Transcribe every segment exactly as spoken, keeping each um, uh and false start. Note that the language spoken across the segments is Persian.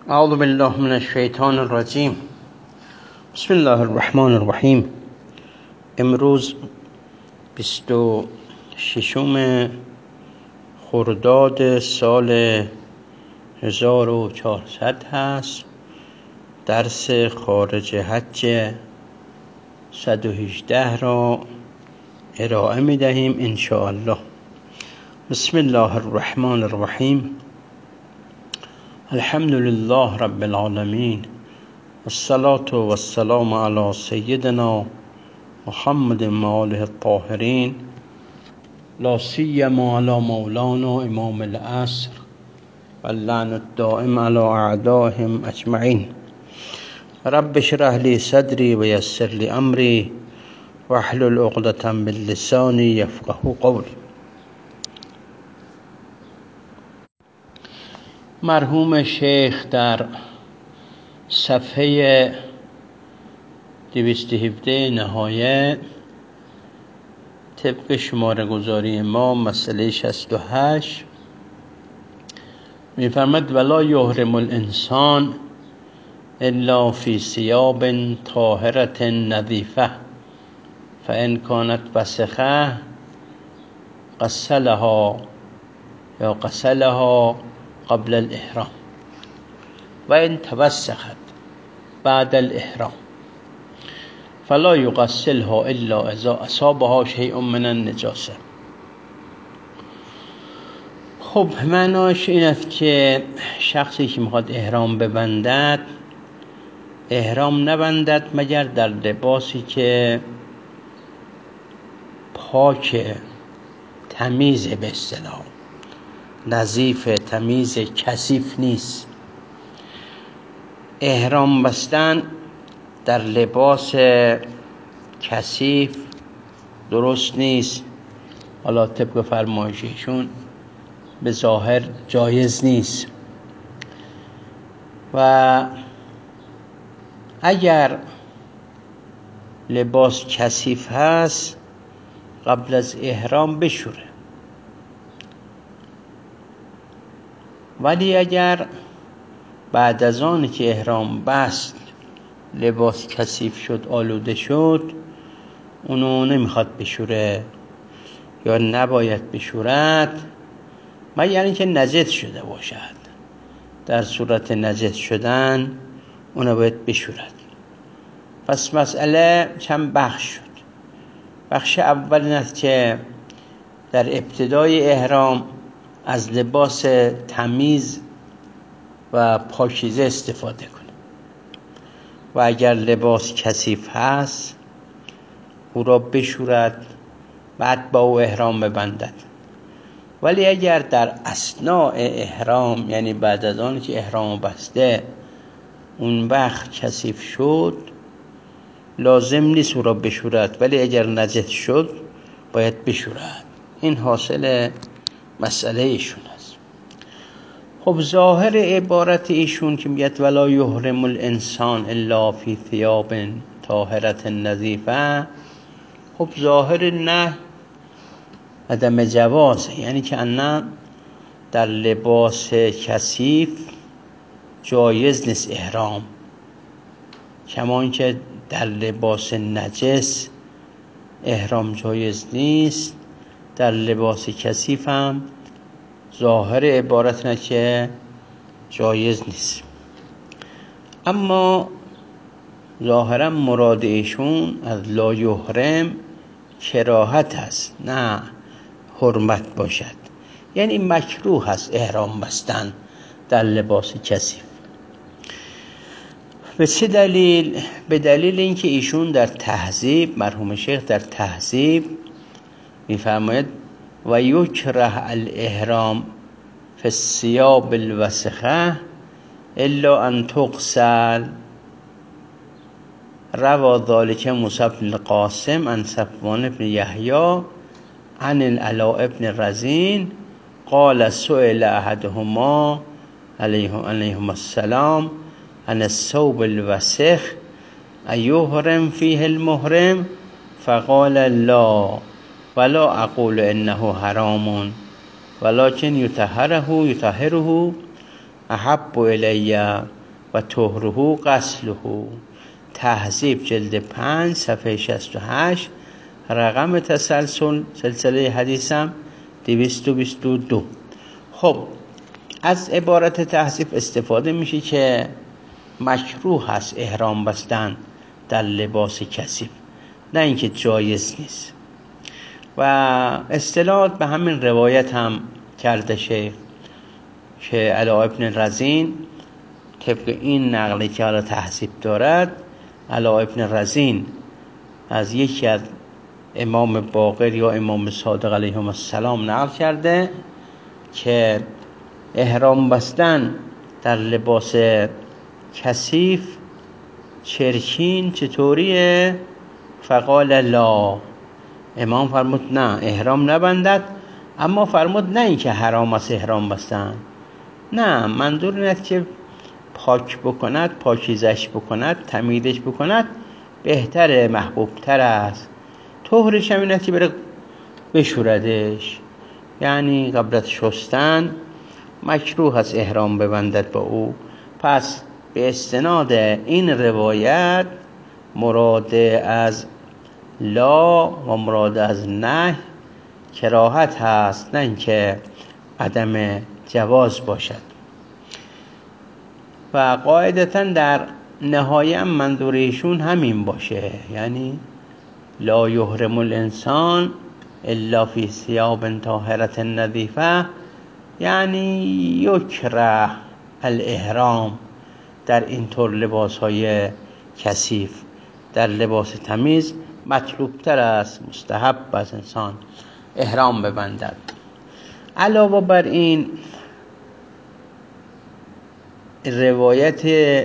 اعوذ بالله من الشیطان الرجیم. بسم الله الرحمن الرحیم. امروز بیست و ششم خرداد سال هزار و چهارصد هست. درس خارج حج صد و هجده را ارائه می دهیم ان شاء الله. بسم الله الرحمن الرحیم. الحمد لله رب العالمین، والصلاة والسلام علی سیدنا محمد و آله الطاهرین، لا سیما علی مولانا امام العصر واللعن الدائم علی اعدائهم اجمعین. رب اشرح لی صدری و یسر لی امری واحلل عقدة من لسانی یفقهوا قولی. مرحوم شیخ در صفحه دویست و هفده نهایه طبق شماره گذاری ما مسئله شصت و هشت می‌فرماید ولا یحرم الانسان الا فی ثیاب طاهرة نظیفة فان کانت وسخة غسلها یا غسلها قبل الاحرام و ان توسخت بعد الاحرام فلا یغسلها الا اذا اصابها شیء من النجاسه. خب معناش این است که شخصی که میخواد احرام ببندد احرام نبندد مگر در لباسی که پاک تمیز، به اصطلاح نظیف تمیز کثیف نیست. احرام بستن در لباس کثیف درست نیست، حالا طبق فرمایششون به ظاهر جایز نیست. و اگر لباس کثیف هست قبل از احرام بشوره، ولی اگر بعد از آن که احرام بست لباس کثیف شد، آلوده شد، اونو نمیخواد بشوره یا نباید بشورد مگر اینکه نجس شده باشد. در صورت نجس شدن اونو باید بشورد. پس مسئله چند بخش شد. بخش اول این است که در ابتدای احرام از لباس تمیز و پاکیزه استفاده کنه و اگر لباس کثیف هست او را بشورد، بعد با او احرام ببندد. ولی اگر در اثناء احرام، یعنی بعد از آن که احرام بسته، اون وقت کثیف شد، لازم نیست او را بشورد، ولی اگر نجس شد باید بشورد. این حاصل مسئله ایشون است. خب ظاهر عبارت ایشون که میگه ولا یحرم الانسان الا فی ثیاب طاهرة نظیفة، خب ظاهر نه عدم جواز، یعنی که انا در لباس کثیف جایز نیست احرام، کمان که در لباس نجس احرام جایز نیست، در لباس کثیف هم ظاهر عبارت نه که جایز نیست. اما ظاهرا مراد ایشون از لا یحرم کراهت است، نه حرمت باشد، یعنی مکروه است احرام بستن در لباس کثیف. به چه دلیل؟ به دلیل اینکه ایشون در تهذیب، مرحوم شیخ در تهذیب میفرماید و یکره الاحرام فی الثیاب الوسخة الا ان تغسل. روى ذلك موسی بن القاسم عن صفوان بن یحیی عن العلاء بن رزین قال سئل احدهما علیهما السلام عن الثوب الوسخ ایحرم فیه المحرم فقال لا ولا اقول انه حرام ولكن یطهره یطهره احب الی و طهره غسله. تهذیب جلد پنج صفحه شصت و هشت، رقم تسلسل سلسله حدیثم دویست و بیست و دو. خب از عبارت تهذیب استفاده میشه که مکروه هست احرام بستن در لباس کثیف، نه اینکه جایز نیست. و استناد به همین روایت هم کرده شیخ که علاء ابن رزین طبق این نقلی که حالا تهذیب دارد، علاء ابن رزین از یکی از امام باقر یا امام صادق علیهم السلام نقل کرده که احرام بستن در لباس کثیف چرکین چطوریه؟ فقال لا، امام فرمود نه احرام نبندد، اما فرمود نه این که حرام است احرام بستن، نه، منظور اینه که پاک بکند، پاکیزش بکند، تمیزش بکند بهتره، محبوبتر است. طهرش هم اینه که بره بشوردش، یعنی قبل از شستن مکروه است احرام ببندد با او. پس به استناد این روایت مراد از لا و مراد از نه کراهت هست، نه اینکه عدم جواز باشد. و قاعدتا در نهایه هم منظور ایشون همین باشه، یعنی لا یحرم الانسان الا فی ثیاب طاهرة نظیفه، یعنی یکره الاحرام در اینطور لباس های کثیف. در لباس تمیز مطلوب تر است، مستحب است انسان احرام ببندد. علاوه بر این روایت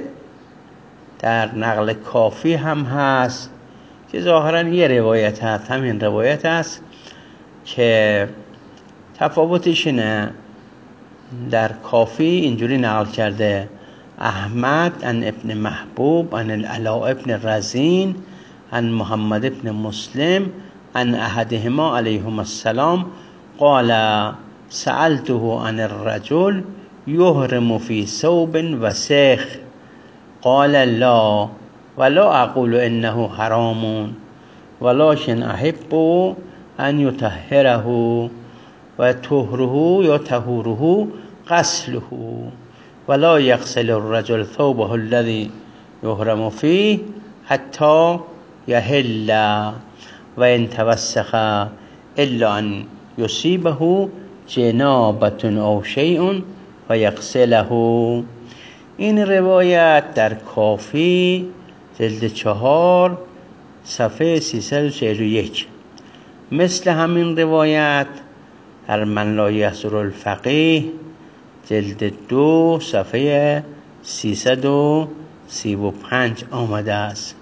در نقل کافی هم هست که ظاهرا یه روایت هست، همین روایت هست که تفاوتش اینه. در کافی اینجوری نقل کرده احمد عن ابن محبوب عن العلاء ابن رزین عن محمد ابن مسلم عن احدهما علیهم السلام قال سألته عن الرجل یحرم فی ثوب وسخ قال لا ولا اقول انه حرام ولكن احب ان یطهره و طهره یا طهوره غسله ولا یغسل الرجل ثوبه الذي یحرم فيه حتى یحل و ان توسخ الا ان یصیبه جنابة او شیء و یغسله. این روایت در کافی جلد چهار صفحه سیصد و چهل و یک. مثل همین روایت در من لا یحضر الفقیه جلد دو صفحه سیصد و سی و پنج آمده است.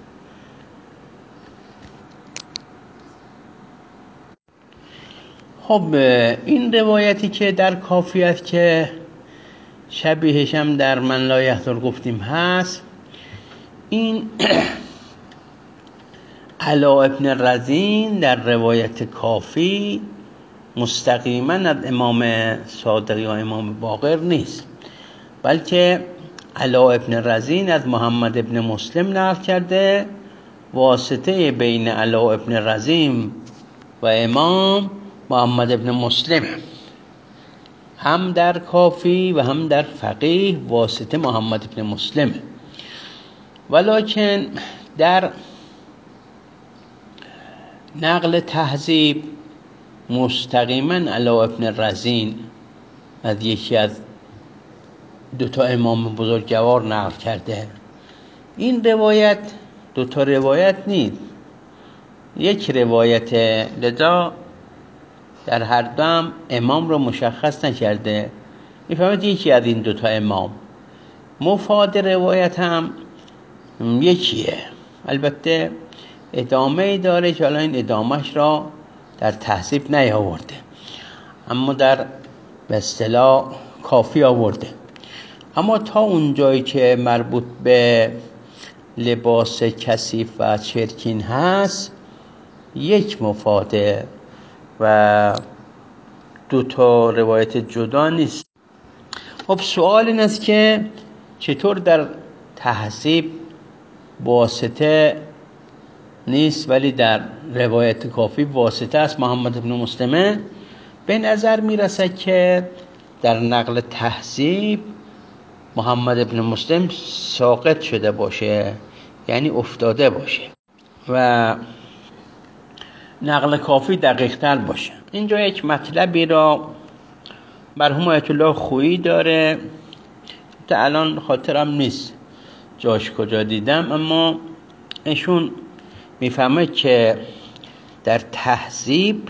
خب این روایتی که در کافی است که شبیهش هم در من لا یحضر گفتیم هست، این علاء ابن رزین در روایت کافی مستقیما از امام صادق یا امام باقر نیست، بلکه علاء ابن رزین از محمد ابن مسلم نقل کرده. واسطه بین علاء ابن رزین و امام محمد ابن مسلم، هم در کافی و هم در فقیه واسطه محمد ابن مسلم. ولکن در نقل تهذیب مستقیما علاء ابن رزین از یکی از دوتا امام بزرگوار نقل کرده. این روایت دوتا روایت نیست، یک روایت، لذا در هر دم امام رو مشخص نکرده، میفهمید یکی از این دوتا امام. مفاد روایت هم یکیه، البته ادامه داره که الان این ادامهش را در تهذیب نیاورده، اما در به اصطلاح کافی آورده. اما تا اون جایی که مربوط به لباس کثیف و چرکین هست یک مفاده و دو تا روایت جدا نیست. خب سوال این است که چطور در تهذیب واسطه نیست، ولی در روایت کافی واسطه است. محمد بن مسلمه به نظر میرسه که در نقل تهذیب محمد بن مسلم ساقط شده باشه، یعنی افتاده باشه و نقل کافی دقیق تر باشه. اینجا یک مطلبی را مرحوم آیت الله خویی داره، تا الان خاطرم نیست جاش کجا دیدم، اما ایشون میفهمه که در تهذیب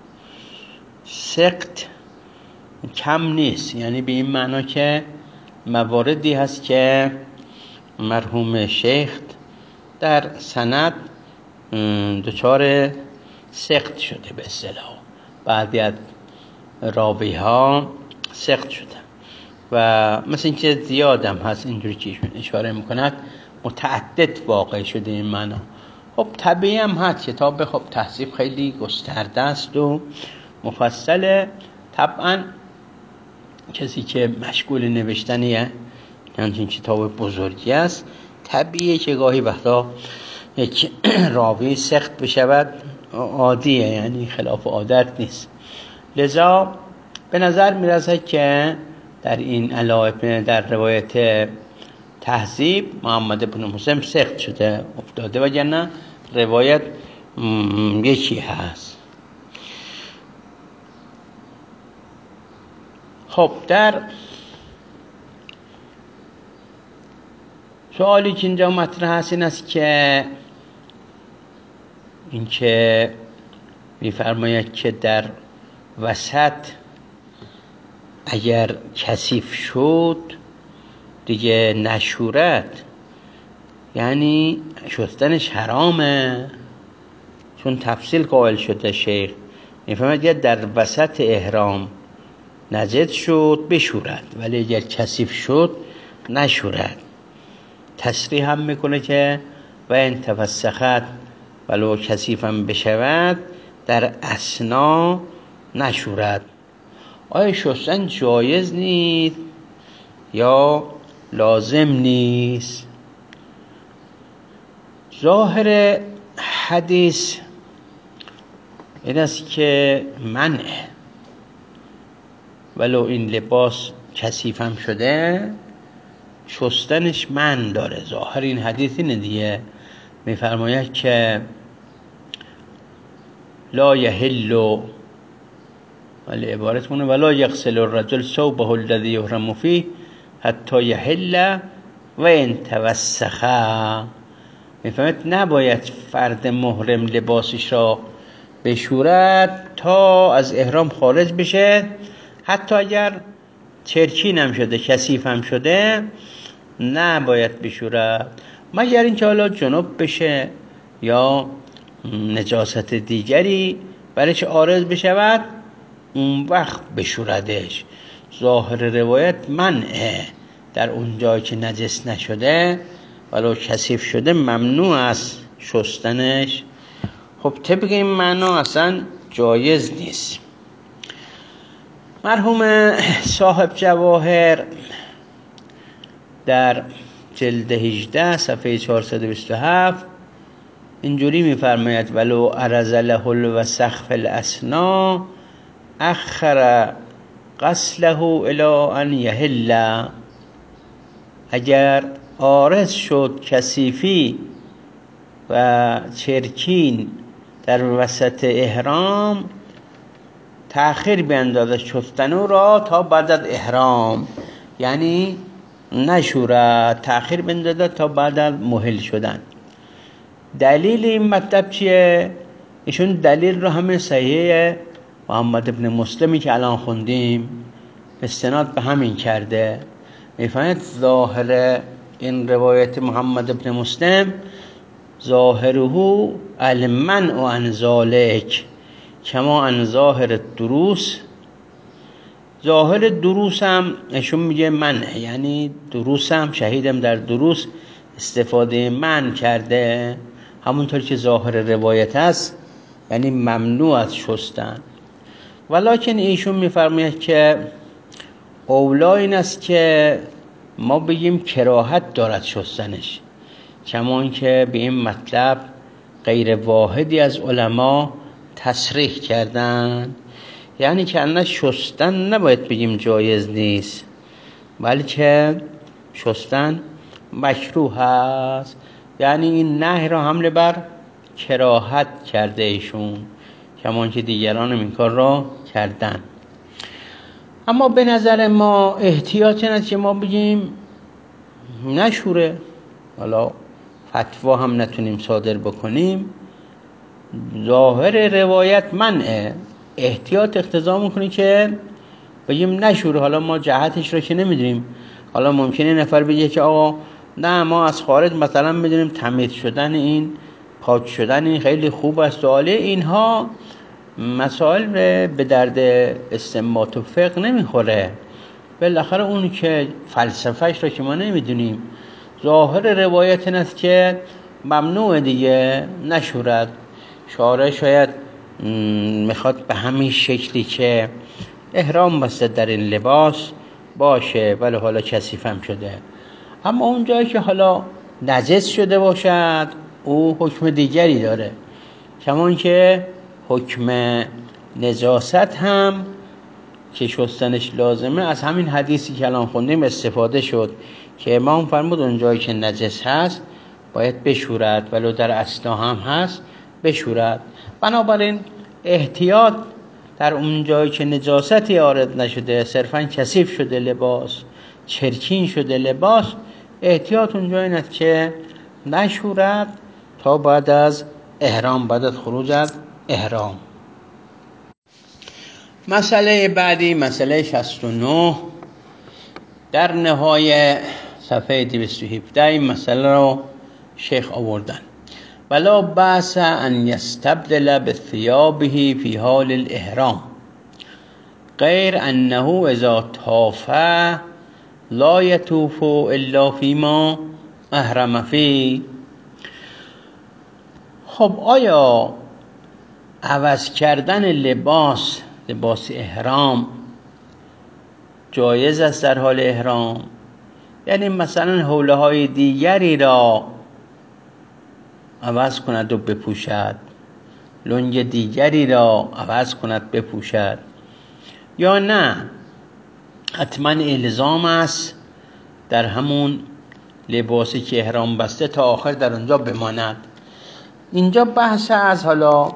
سقط کم نیست، یعنی به این معنا که مواردی هست که مرحوم شیخ در سند دچار سقط شده، به اصطلاح بعضی از راوی ها سقط شده و مثل این که زیادم هست اینجوری که ایشون اشاره میکند متعدد واقع شده این معنا. خب طبیعی هم هست، کتاب خب تهذیب خیلی گسترده است و مفصله. طبعا کسی که مشغول نوشتنیه همچین کتاب بزرگی است، طبیعیه که گاهی وقتا یک راوی سقط بشود، عادیه، یعنی خلاف عادت نیست. لذا به نظر میرسه که در این علائم در روایت تهذیب محمد بن مسلم سقط شده افتاده، وگرنه روایت یکی هست. خب در سوالی که اینجا مطرح هست این است که این که می‌فرماید که در وسط اگر کثیف شد دیگه نشورد، یعنی شستنش حرامه، چون تفصیل قائل شده شیخ. می‌فرماید در وسط احرام نجس شد بشورد، ولی اگر کثیف شد نشورد. تصریح هم میکنه که و ان توسخت ولو کثیفم بشود در اثنا نشورد. آیا شستن جایز نیست یا لازم نیست؟ ظاهر حدیث این است که منعه، ولو این لباس کثیفم شده شستنش من داره. ظاهر این حدیث اینه دیگه، میفرماید که لا یحل، ولی عبارت مونه ولا یغسل الرجل ثوبه الذی یحرم فیه حتی یحل و ان توسخ. میفرماید نباید فرد محرم لباسش را بشورد تا از احرام خارج بشه، حتی اگر چرکین هم شده کثیف هم شده نباید بشورد، مگر اینکه حالا جنوب بشه یا نجاست دیگری برایش عارض بشود اون وقت بشوردش. ظاهر روایت منعه، در اون جایی که نجس نشده ولو کثیف شده ممنوع است شستنش. خب طبق این معنا اصلا جایز نیست. مرحوم صاحب جواهر در جلد هجده صفحه چهارصد و بیست و هفت اینجوری میفرماید ولو عرض له الوسخ فی الاثنا اخر غسله الی ان یحل. اگر عارض شد کثیفی و چرکین در وسط احرام تأخیر بیندازد شستن او را تا بعد از احرام، یعنی نشورد، تأخیر بیندازد تا بعد از محل شدن. دلیل این مطلب چیه؟ ایشون دلیل رو همین صحیح محمد بن مسلمی که الان خوندیم استناد به همین کرده. میفهمید ظاهر این روایت محمد بن مسلم ظاهره المنع عن ذلک کما عن ظاهر دروس. ظاهر دروس هم ایشون میگه منع، یعنی دروس هم شهیدم در دروس استفاده من کرده، همونطور که ظاهر روایت است، یعنی ممنوع از شستن. ولکن ایشون میفرماید که اولا این است که ما بگیم کراهت دارد شستنش، کمان که به این مطلب غیر واحدی از علما تصریح کردن. یعنی که الان شستن نباید بگیم جایز نیست، بلکه شستن مکروه است. یعنی این نهی را حمله بر کراهت کرده ایشون، کمان که دیگران این کار را کردن. اما به نظر ما احتیاط این است که ما بگیم نشوره، حالا فتوا هم نتونیم صادر بکنیم، ظاهر روایت منعه، احتیاط اقتضا میکنه که بگیم نشوره. حالا ما جهتش رو که نمیدونیم، حالا ممکنه نفر بگه که آقا نه ما از خارج مثلا میدونیم تمیز شدن این، پاک شدن این خیلی خوب است و عالی. اینها مسائل به درد استنباط و فقه نمیخوره، بالاخره اون که فلسفهش رو که ما نمیدونیم. ظاهر روایت این است که ممنوع دیگه نشورد. شارع شاید میخواد به همین شکلی که احرام بسته در این لباس باشه، ولی حالا کثیف هم شده. اما اون جایی که حالا نجس شده باشد او حکم دیگری داره، کمان که حکم نجاست هم که شستنش لازمه. از همین حدیثی که الان خوندیم استفاده شد که امام فرمود اون جایی که نجس هست باید بشورد، ولو در اثنا هم هست بشورد. بنابراین احتیاط در اون جایی که نجاستی وارد نشده، صرفاً کثیف شده لباس، چرکین شده لباس، احتیاط اونجا این است که نشورد تا بعد از احرام، بعد از خروج از احرام. مسئله بعدی، مسئله شصت و نه، در نهای صفحه دویست و هفده این مسئله رو شیخ آوردن: ولا بأس ان یستبدل بثيابه فی حال الاحرام غیر انه اذا طاف لا یطوف الا فیما احرم فيه. خب آیا عوض کردن لباس، لباس احرام جایز است در حال احرام؟ یعنی مثلا حوله های دیگری را عوض کند و بپوشد، لنگ دیگری را عوض کند بپوشد، یا نه حتما الزام است در همون لباسی که احرام بسته تا آخر در اونجا بماند؟ اینجا بحث از حالا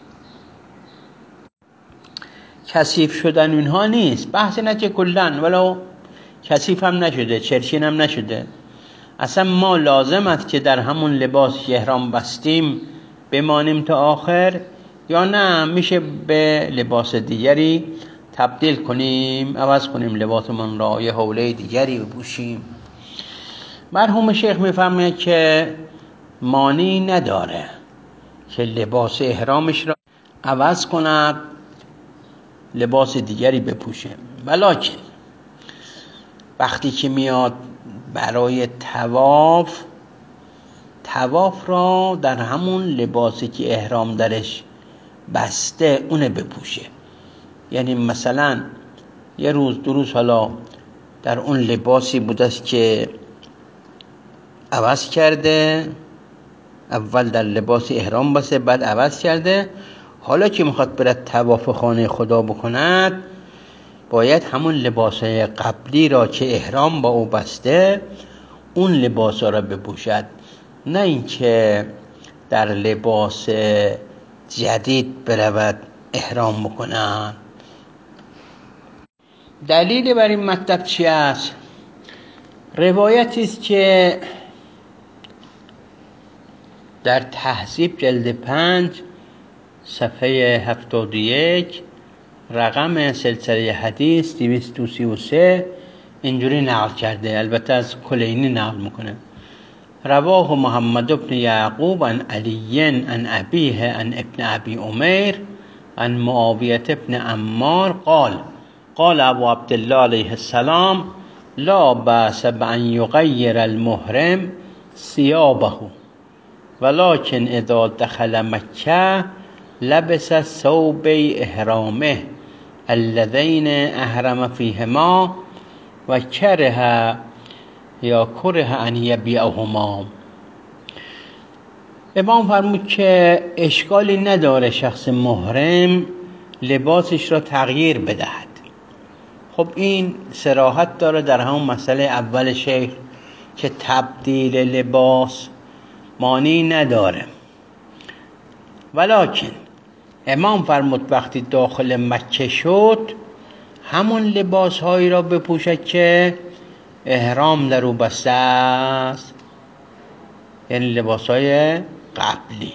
کثیف شدن اینها نیست، بحث نه که کلن ولو کثیف هم نشده، چرچین هم نشده، اصلا ما لازم است که در همون لباس که احرام بستیم بمانیم تا آخر، یا نه میشه به لباس دیگری تبدیل کنیم، عوض کنیم لباسمون را، یه حوله دیگری بپوشیم. مرحوم شیخ میفهمه که مانی نداره که لباس احرامش را عوض کند، لباس دیگری بپوشه، ولکن وقتی که میاد برای طواف، طواف را در همون لباسی که احرام درش بسته اونه بپوشه. یعنی مثلا یه روز دو روز حالا در اون لباسی بوده که عوض کرده، اول در لباس احرام بسته بعد عوض کرده، حالا که میخواد برد طواف خانه خدا بکند باید همون لباس قبلی را که احرام با او بسته اون لباس را بپوشد، نه اینکه در لباس جدید برود احرام بکند. دلیل بر این مطلب چی است؟ روایتی است که در تهذیب جلد پنج صفحه هفتاد و یک رقم سلسله حدیث دویست و سی و سه اینجوری نقل کرده، البته از کلینی نقل میکنه: رواه محمد بن یعقوب عن علی عن ابیه عن ابن ابی عمیر عن معاویه بن عمار قال قال ابو عبدالله علیه السلام لا بأس بأن یغیر المحرم ثيابه ولكن اذا دخل مکه لبس ثوب احرامه الذين احرم فيهما و کره یا کره ان یبیعهما. امام فرمود که اشکالی نداره شخص محرم لباسش را تغییر بدهد. خب این صراحت داره در همون مسئله اول شیخ که تبدیل لباس مانعی نداره، ولکن امام فرمود وقتی داخل مکه شد همون لباس هایی را بپوشد که احرام در او بسته است، یعنی لباس های قبلی.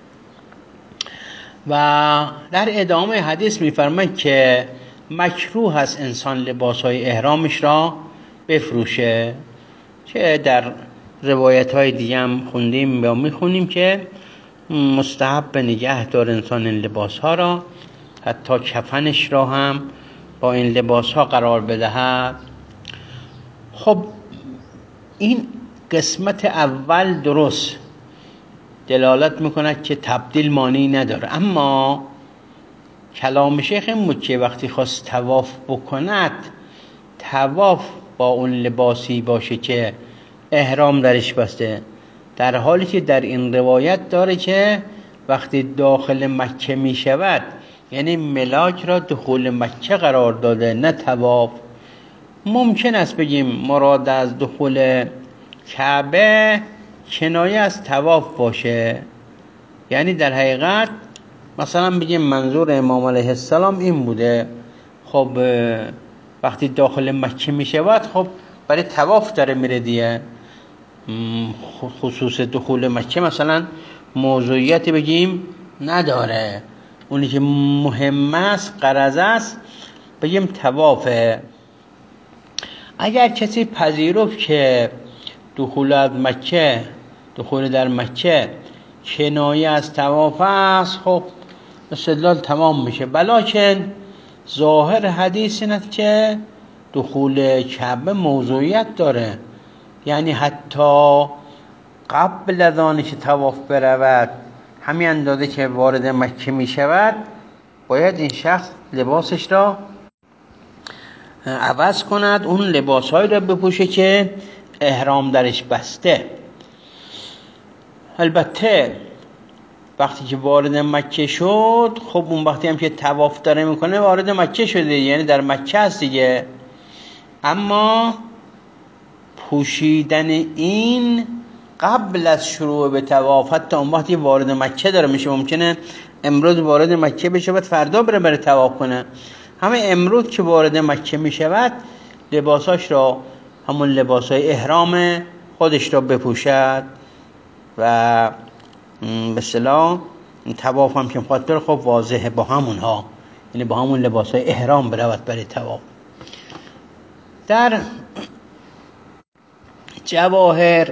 و در ادامه حدیث میفرماید که مکروه است انسان لباس های احرامش را بفروشه، که در روایت های دیگه هم خوندیم یا میخونیم که مستحب نگه دار انسان این لباس ها را، حتی کفنش را هم با این لباس ها قرار بدهد. خب این قسمت اول درست دلالت میکند که تبدیل مانعی نداره، اما کلام شیخ این بود که وقتی خواست طواف بکند طواف با اون لباسی باشه که احرام درش بسته، در حالی که در این روایت داره که وقتی داخل مکه می شود یعنی ملاک را دخول مکه قرار داده نه طواف. ممکن است بگیم مراد از دخول کعبه کنایه از طواف باشه، یعنی در حقیقت مثلا بگیم منظور امام علیه السلام این بوده خب وقتی داخل مکه می شود خب برای طواف داره میره دیگه، خصوص دخول مکه مثلا موضوعیت بگیم نداره، اونی که مهم است غرض است بگیم طوافه. اگر کسی پذیرفت که دخول از مکه دخول در مکه کنایه از طواف است خب استدلال تمام میشه، ولکن ظاهر حدیث اینه که دخول کعبه موضوعیت داره، یعنی حتی قبل از آنی که طواف برود همین اندازه که وارد مکه می شود باید این شخص لباسش را عوض کند، اون لباس های را بپوشه که احرام درش بسته. البته وقتی که وارد مکه شد خب اون وقتی هم که طواف داره میکنه وارد مکه شده، یعنی در مکه هست دیگه، اما پوشیدن این قبل از شروع به طواف، حتی اون وقتی وارد مکه داره میشه، ممکنه امروز وارد مکه بشه بعد فردا بره بره طواف کنه، همه امروز که وارد مکه میشود لباساش را همون لباسای احرام خودش را بپوشد و به اصطلاح طواف هم که میخواد بره خب واضحه با همونها، یعنی با همون لباسای احرام برود برای طواف. در جواهر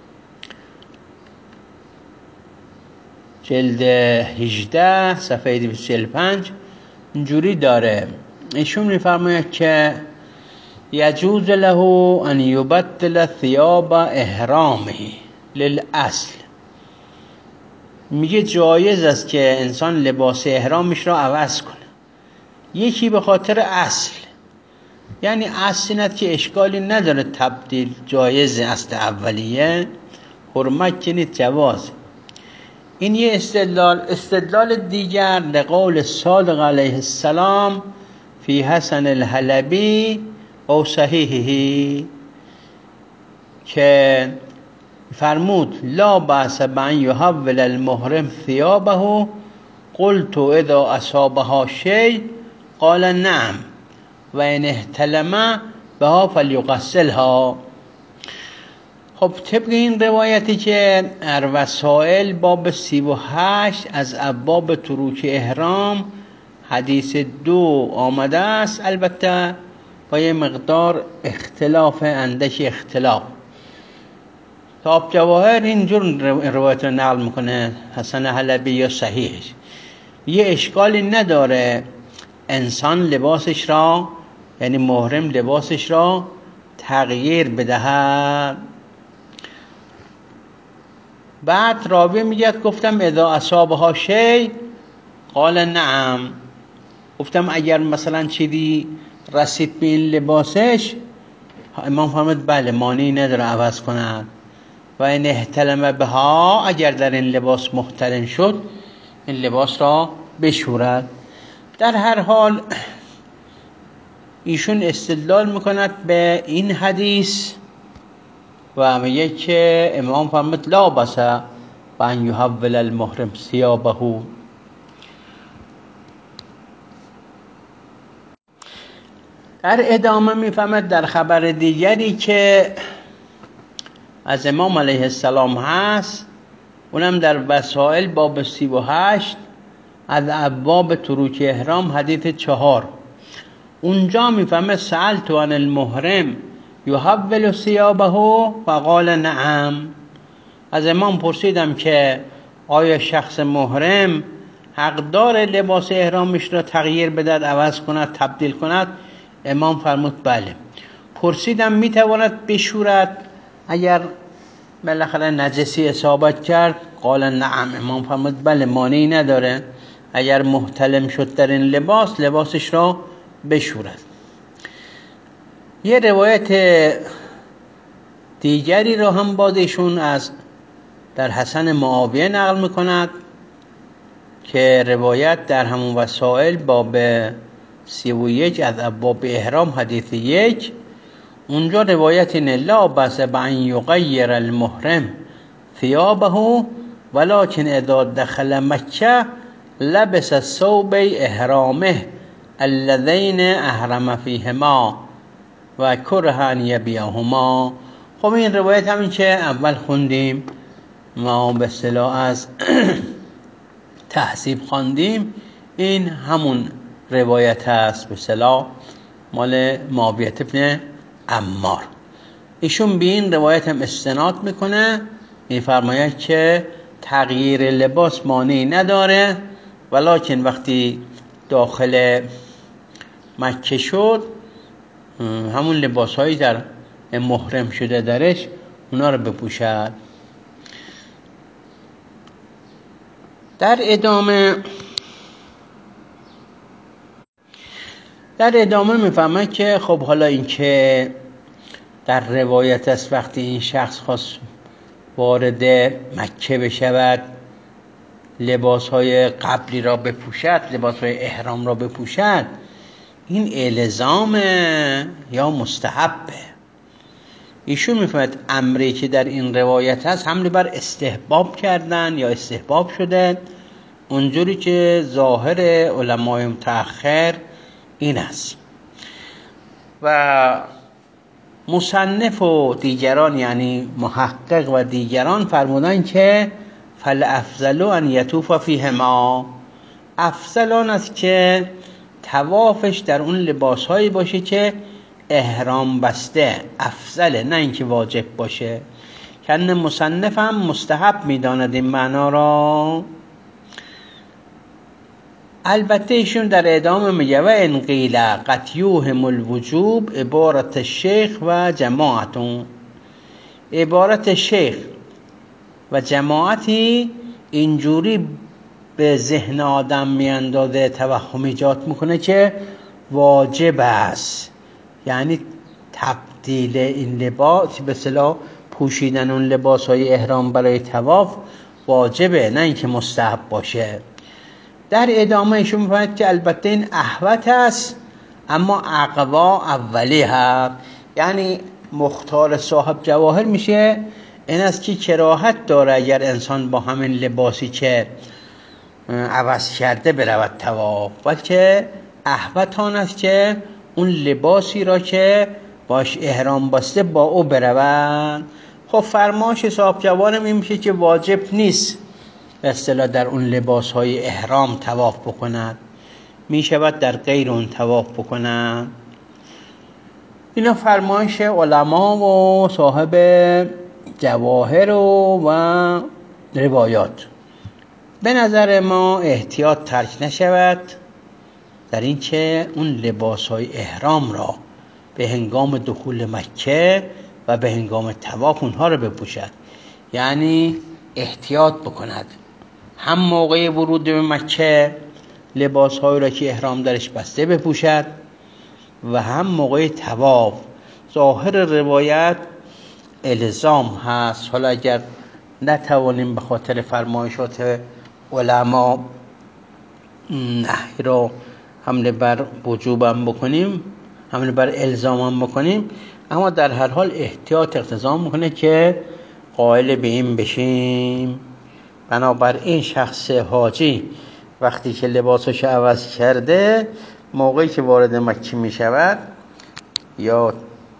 جلد هجده صفحه دویست و چهل و پنج اینجوری داره، ایشون میفرماید که یجوز له ان یبدل ثیاب احرامه للاصل، میگه جایز است که انسان لباس احرامش را عوض کنه، یکی به خاطر اصل، یعنی اصل اینه که اشکالی نداره تبدیل جایز است، اولیه حرمت که نیست جواز. این یه استدلال. استدلال دیگر لقول صادق علیه السلام فی حسن الحلبی او صحیحه که فرمود لا بأس بأن یحول المحرم ثیابه قلت اذا اصابها شیء قال نعم و ان احتلم بها فلیغسلها. خب طبق این روایتی که الوسائل باب سی و هشت از ابواب تروک احرام حدیث دو آمده است، البته با یه مقدار اختلاف اندک اختلاف. تاب جواهر اینجور روایت رو نقل میکنه حسن حلبی یا صحیحش، یه اشکالی نداره انسان لباسش را یعنی محرم لباسش را تغییر بدهد. بعد راوی میگه گفتم اذا اصابها شی قال نعم، گفتم اگر مثلا چیزی رسید به این لباسش امام فرمود بله مانعی نداره عوض کنن. و این احتلم بها، اگر در این لباس محتلم شد این لباس را بشورد. در هر حال ایشون استدلال میکند به این حدیث و میگه که امام فرمود لا بس و ان یحول المحرم ثیابه. در ادامه میفهمد در خبر دیگری که از امام علیه السلام هست، اونم در وسائل باب سی و هشت از ابواب تروک احرام حدیث چهار. اونجا میفهمه سألت عن المحرم یحول ثیابه فقال نعم. از امام پرسیدم که آیا شخص محرم حق داره لباس احرامش را تغییر بدهد، عوض کند، تبدیل کند؟ امام فرمود بله. پرسیدم میتواند بشورد اگر بالاخره نجسی اصابت کرد؟ قال نعم. امام فرمود بله مانعی نداره اگر محتلم شد در این لباس لباسش را بشورد. یه روایت دیگری را هم بازشون از در حسن معاویه نقل میکند که روایت در همون وسائل باب سی و یک از ابواب احرام حدیث یک. اونجا روایت اینه لا بس بان یغیر المحرم ثیابه ولكن اذا دخل مکه لبس ثوب احرامه الذین احرم فیهما و کره ان یبیعهما. خب این روایت همین که اول خوندیم ما به اصطلاح از تحصیب خواندیم، این همون روایت هست به اصطلاح مال معاویه ابن عمار. ایشون به این روایت هم استناد میکنه، میفرماید که تغییر لباس مانعی نداره، ولکن وقتی داخل مکه شد همون لباس هایی در محرم شده درش اونا رو بپوشد. در ادامه در ادامه میفهمه که خب حالا این که در روایت است وقتی این شخص خواست وارد مکه بشود لباس های قبلی را بپوشد، لباس های احرام را بپوشد، این الزامه یا مستحبه؟ ایشون میفهمد امری که در این روایت هست حمل بر استحباب کردن یا استحباب شده، اونجوری که ظاهر علمای متأخر این است. و مصنف و دیگران یعنی محقق و دیگران فرمودن که فالافضل ان یطوف فیهما، افضل آن است که طوافش در اون لباسهایی باشه که احرام بسته، افضله، نه اینکه واجب باشه. کنه مصنف هم مستحب میداند این معنا را. البته ایشون در ادامه میگه و ان قیل قد یوهم الوجوب عبارت شیخ و جماعتون، عبارت شیخ و جماعتی اینجوری به ذهن آدم میاندازه، توهم ایجاد میکنه که واجب است، یعنی تبدیل این لباس به اصطلاح پوشیدن اون لباس های احرام برای طواف واجبه، نه اینکه مستحب باشه. در ادامه ایشون میفهمد که البته این احوط است اما اقوا اولی هست، یعنی مختار صاحب جواهر میشه این است که کراهت داره اگر انسان با همین لباسی که عوض کرده برود طواف، بلکه احوط آن است که اون لباسی را که باش احرام بسته با او برود. خب فرمایش صاحب جواهر این میشه که واجب نیست به اصطلاح در اون لباس های احرام طواف بکنند، می شود در غیر اون طواف بکنند. اینا فرمایش علما و صاحب جواهر و, و روایات. به نظر ما احتیاط ترک نشود در این که اون لباس های احرام را به هنگام دخول مکه و به هنگام طواف اونها را بپوشد، یعنی احتیاط بکند، هم موقع ورود به مکه لباس هایی را که احرام درش بسته بپوشد و هم موقع طواف، ظاهر روایت الزام هست. حالا اگر نتوانیم به خاطر فرمایشات علما نهی را حمله بر وجوبم بکنیم، حمله بر الزامم بکنیم، اما در هر حال احتیاط اقتضا میکنه که قائل به این بشیم. بنابراین شخص حاجی وقتی که لباسش عوض کرده، موقعی که وارد مکه می شود یا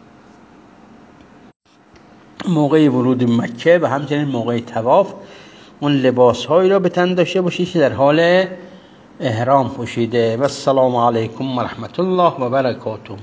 موقع ورود مکه و همچنین موقع طواف، اون لباس هایی را به تن داشته باشید که در حال احرام پوشیده. و السلام علیکم و رحمت الله و برکاته.